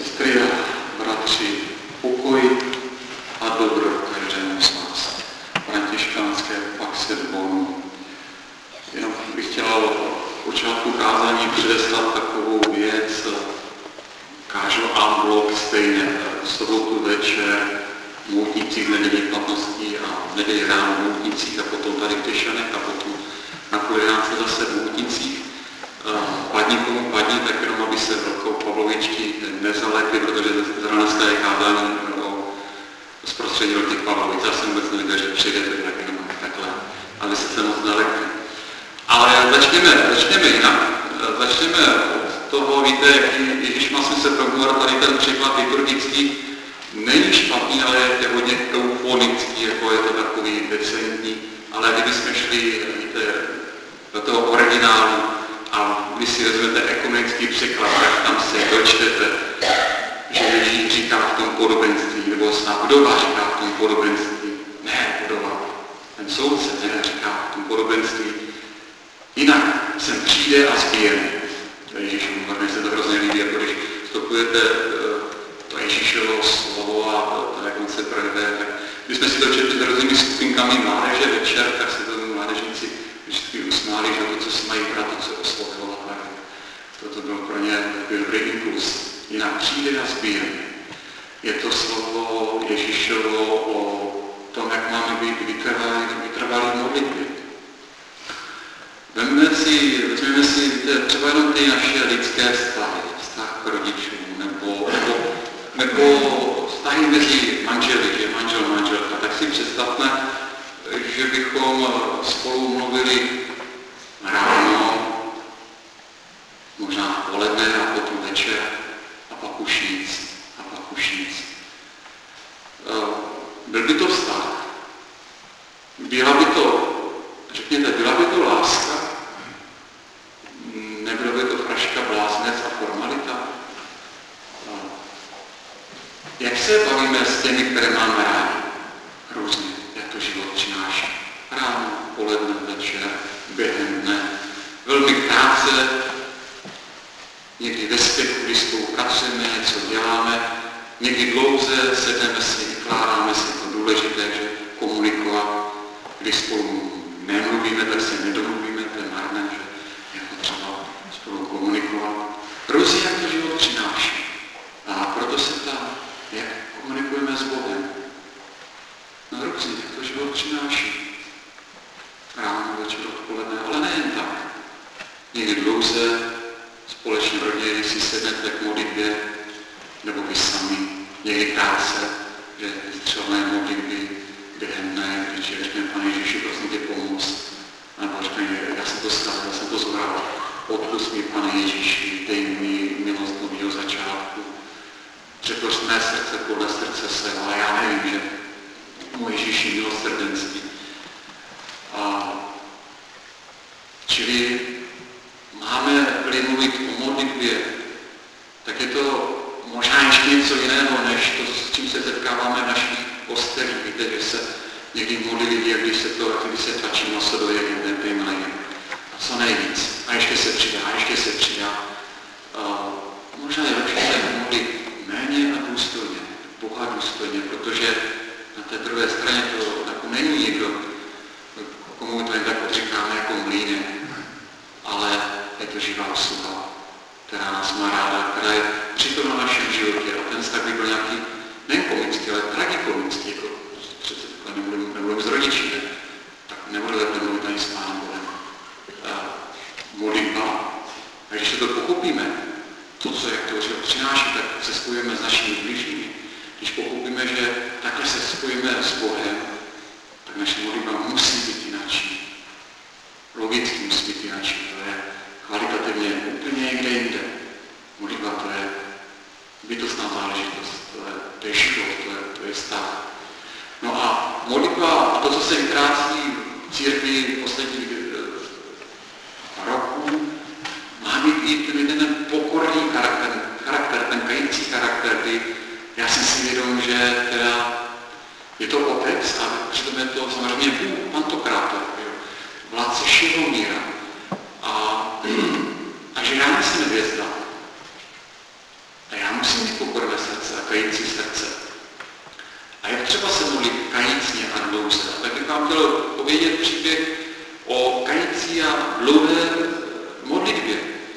Sestry a bratři, pokoj a dobro každému z vás. Františkánské paxe Dvonu. Jenom bych chtěl v počátku kázání předeslat takovou věc. Kážu en bloc stejně v sobotu večer v Moutnicích nedělí platností a v neděli ráno v Moutnicích a potom tady v Těšanech a potom na Kulinánce zase v Moutnicích. Padni komu padni, tak jenom aby se velkou Pavlovičky nezalepli, protože zrovna dneska je kázání o zprostředí těch Pavlovic. Já jsem vůbec nevěděl, že přijde, tak jenom takhle, aby se moc nelepli. Ale začněme jinak. Začněme od toho, víte, jaký Ježíš má smysl pro humor, tady ten příklad liturgický není špatný, ale je hodně eufonický, jako je to takový decentní, ale kdybychom šli, víte, do toho originálu a když si vezmete ekumenický překlad, tak tam se dočtete, že Ježíš říká v tom podobenství, nebo snad vdova říká v tom podobenství, ne vdova, ten soudce říká v tom podobenství, jinak sem přijde a zbije mě. Ježíšův humor, mně se to hrozně líbí, jako když vstupujete to Ježíšovo slovo a jak on se projeve, tak když jsme si to četli s různými skupinkami mládeže večer, tak se to mládežníci vždycky usmáli, že to, co se mají brát, to se oslovilo. To byl pro ně dobrý impuls. Jinak přijde a zbije. Je to slovo Ježíšovo o tom, jak máme být vytrvalí v modlitbě. Vezměme si třeba jenom ty naše lidské vztahy, vztah k rodičům, nebo vztahy mezi manželi, že manželka, tak si představme, že bychom spolu mluvili ráno, možná v poledne a potom večer a pak už nic. Byl by to vztah. Byla by to láska? Nebyla by to fraška, bláznec a formalita? Jak se bavíme s těmi, které máme rádi? Různě, jak to život přináší. Ráno, poledne, večer, během dne. Velmi krátce, někdy ve spěchu, když spolu pracujeme, něco děláme, někdy dlouze sedneme si, vykládáme si to důležité, že komunikovat, když spolu nemluvíme, tak se nedomluvíme, to je marné, že je potřeba spolu komunikovat. Různě, jak to život přináší. A proto se ptám, jak komunikujeme s Bohem. No různě, jak to život přináší. Ráno, večer, odpoledne, ale nejen tak. Někdy dlouze, společně v rodině, si sednete k modlitbě, nebo vy sami, někdy krátce, že střelné modlitby během dne, když řekne, Pane Ježíši, prosím tě pomoct, nebo řekne, já jsem to stavil, já jsem to zbral, odpust mi, Pane Ježíši, dej mi milost nového začátku, přetvoř mé srdce podle srdce svého, ale já nevím, že můj Ježíši milosrdenství. Čili máme-li mluvit o modlitbě, tak je to možná ještě něco jiného, než to, s čím se setkáváme v našich kostelích. Víte, že se někdy modlili, jak když se tlačí maso do jedné pejmleje. A co nejvíc. A ještě se přidá. Možná je lepší se modlit méně a důstojně, Boha důstojně, protože na té druhé straně to jako není někdo, komu to jen tak odříkáme jako mlýnek, ale je to živá osoba, která nás má ráda, která je přítomna v našem životě a ten vztah by byl nějaký nejen komický, ale tragikomický, jako přece nemluvím s rodiči, ne? Tak nemluvím ani s Pánem Bohem. Modlitba. A když to pochopíme, jak to život přináší, tak se spojíme s našimi blížními. Když pochopíme, že takhle se spojíme s Bohem, tak naše modlitba musí být jináčí. Logicky musí být jináčí. To je kvalitativně úplně někde jinde. Modlitba to je bytostná záležitost, to je život, to je vztah. No a modlitba, to, co se vytrácí v církvi posledních roků, má být i ten pokorný charakter, ten kající charakter, kdy já jsem si vědom, že teda je to otec a přitom je to samozřejmě Bůh, pantokrátor, vládce všeho míra. A že já nejsem hvězda. A já musím být pokorné srdce a kající srdce. A jak třeba se modlit kajícně a dlouze? A tak bych vám chtěl povědět příběh o kající a dlouhé modlitbě.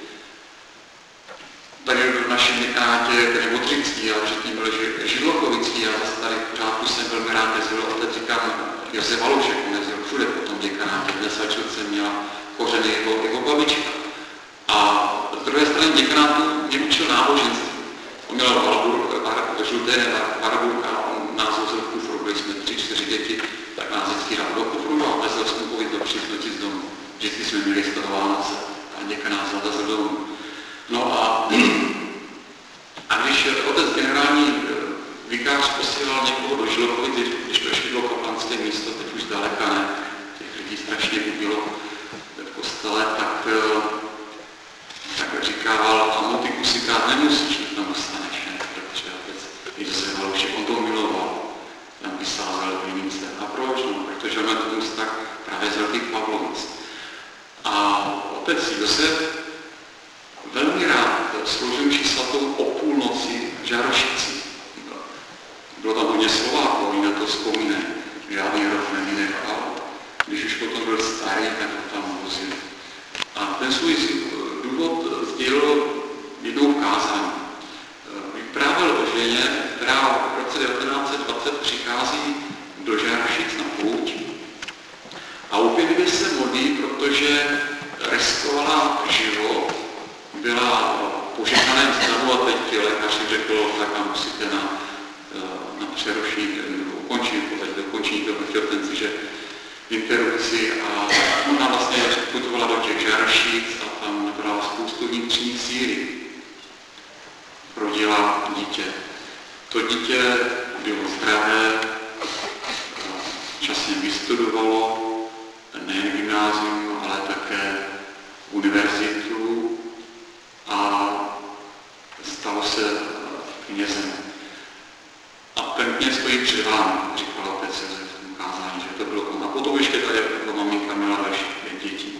Tady v našem děkanátě je Modřický a předtím byl Židlochovický a zase tady v pořádku jsem velmi rád jezdil, otec říkám Josef Valoušek, on jezdil všude po tom děkanátě, kde jsem měla kořeny jeho babička. A z druhé strany děkanátu mě učil náboženství. On měl žluté Warburg a on nás vozil v kufru, byli jsme 3-4 děti, tak nás vždycky dal do kufru a vezl skupovit do přísloci z domu. Vždycky jsme měli z toho Vánoce a děkanát zavezl domů. No a když otec generální vikář posílal někoho do Žilochovy, když to ještě bylo kaplanské místo, teď už zdaleka ne, těch lidí strašně ubilo v kostele, tak říkával, a motiku si krát nemusíš, tam dostaneš, ne? Protože otec Josef Valoušek, on to miloval, tam písal Velvinice. A proč? No, protože on to vztah právě z Velkých Pavlovic. A otec Josef velmi rád sloužil mši svatou o půlnoci v Žarošici. Bylo tam hodně Slováků, oni na to vzpomínají. Žádný rok nevynechal. Když už potom byl starý, tak ho tam vozil. A ten svůj důvod sdělil jednou v kázání. Vyprávěl o ženě, která v roce 1920 přichází do Žarošic na pouť a opět se modlí, protože riskovala život, byla v požehnaném stavu a teď lékař řekl, tak tam musíte na přerušení, ukončení toho těhotenství, že interrupci a ona vlastně putovala do těch Žarošic a tam nabrala spoustu vnitřní síly. Rodila dítě. To dítě bylo zdravé, časně vystudovalo nejen gymnázium, ale také univerzitu a stalo se knězem. A ten kněz stojí před vámi, říkal otec Josef v tom kázání, že to bylo on. A potom ještě tady maminka měla další 5 dětí.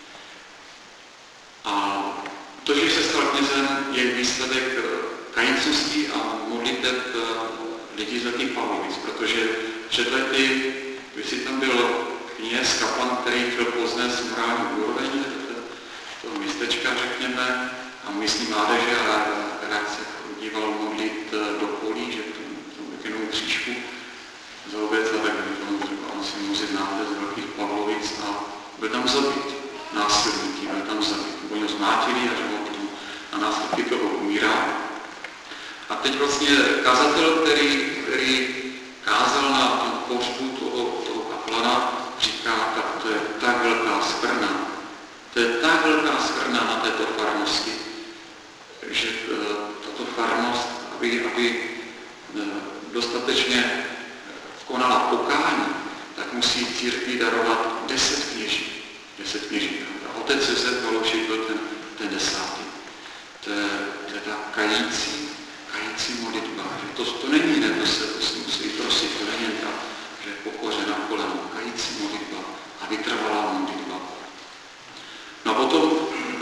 A to, že se stal knězem, je výsledek kajícnosti a modliteb lidí z Velkých Pavlovic, protože před lety, když si tam byl kněz, kaplan, který chtěl poznat morální úroveň toho městečka, řekněme, a místní mládeže a rád se díval modlit do polí, že tu jenom křížku za obec a tak on si musí znáte z Velkých Pavlovic a byl tam zabit. Násilníky, byl tam zabit. Oni ho zmátili a že ho potom na následky toho umírá. A teď vlastně kazatel, který kázal na tom pohřbu toho kaplana, říká, tak to je tak velká skvrna. To je tak velká skvrna na této farnosti, že tato farnost, aby dostatečně konala pokání, tak musí církvi darovat 10 kněží. 10 kněží. A otec Josef Valoušek byl ten 10. To je ta kající modlitba. To není, ne, to se musí prosit, to není tak, že je pokořena kolem, kající modlitba a vytrvalá modlitba. No a potom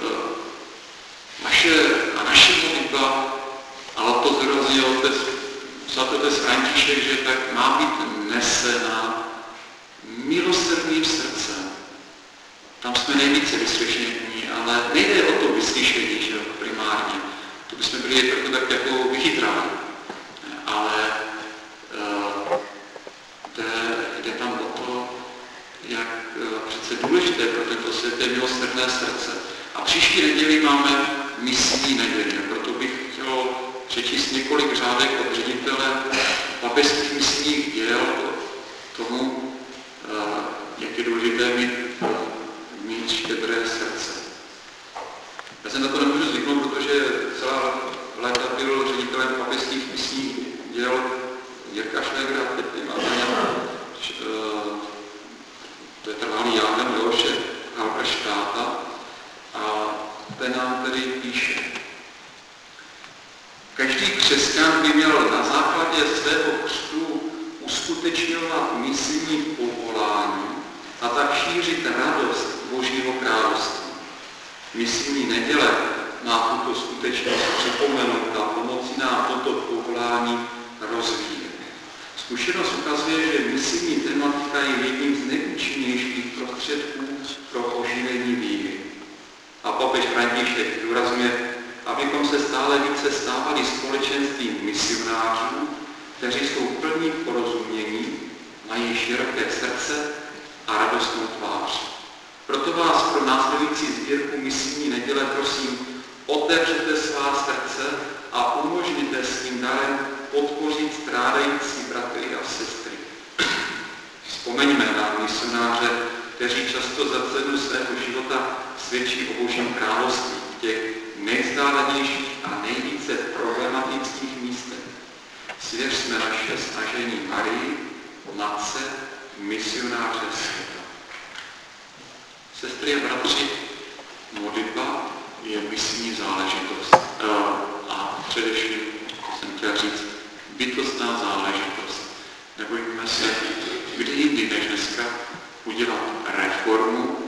naše modlitba, ale to zrozil otec František, že tak má být nesena milosrdným srdcem. Tam jsme nejvíce vyslyšení, ale nejde o to vyslyšení, že primárně. To bychom byli trochu tak jako vychytrali. Ale jde tam o to, jak přece důležité pro tento svět je milosrdné srdce. A příští neděli máme misijní neděli. Proto bych chtěl přečíst několik řádek od ředitele papežských misijních děl tomu, jak je důležité mít štědré srdce. Já jsem na to nemůžu zvyknout, protože celá léta byl ředitelem papežských misijních děl Jirka Šnegra, teď to je trvalý Jánem Leoše Halberštáta a ten nám tedy píše. Každý křesťan by měl na základě svého křtu uskutečňovat misijní povolání a tak šířit radost Božího království. Misijní neděle má tuto skutečnost připomenout a pomoci nám toto povolání rozvíjet. Zkušenost ukazuje, že misijní tematika je jedním z nejúčinnějších prostředků pro oživení víry. A papež František zdůrazňuje, abychom se stále více stávali společenstvím misionářů, kteří jsou plní porozumění, mají široké srdce a radostnou tvář. Proto vás pro následující sbírku misijní neděle prosím, otevřete svá srdce a umožněte svým darem podpořit strádající bratry a sestry. Vzpomeňme na misionáře, kteří často za cenu svého života svědčí o Božím království v těch nejvzdálenějších a nejvíce problematických místech. Svěřme naše snažení Marii, matce, misionáře světa. Sestry a bratři, modlitba je misijní záležitost. A především, jsem chtěl říct, bytostná záležitost. Nebojíme se, kdy jindy než dneska udělat reformu